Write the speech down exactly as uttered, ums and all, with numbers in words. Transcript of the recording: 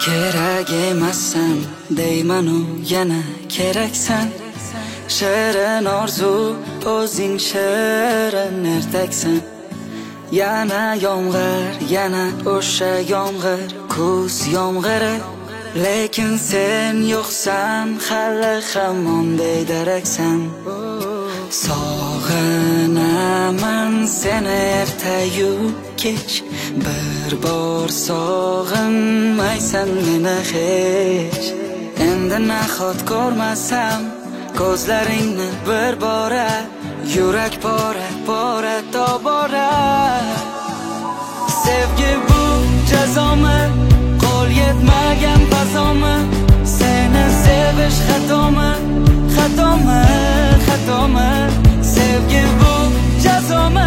kerak emassan deymanu yana keraksan. Shirin orzu o'zing shirin ertaksan. Yana yomg'ir, yana o'sha yomg'ir, kuz yomg'iri. Lekin sen yo'qsan, hali hamon bedaraksan. Sog'inaman seni ertayu kech, bir bor sog'inmaysan meni hech. Endi nahot ko'rmasam ko'zlaringni bir bora, yurak bora bora tobora. Sevgi bu jazomi, qo'l yetmagan fazomi? Seni sevish xatomi, xatomi, xatomi? Sevgi bu jazomi,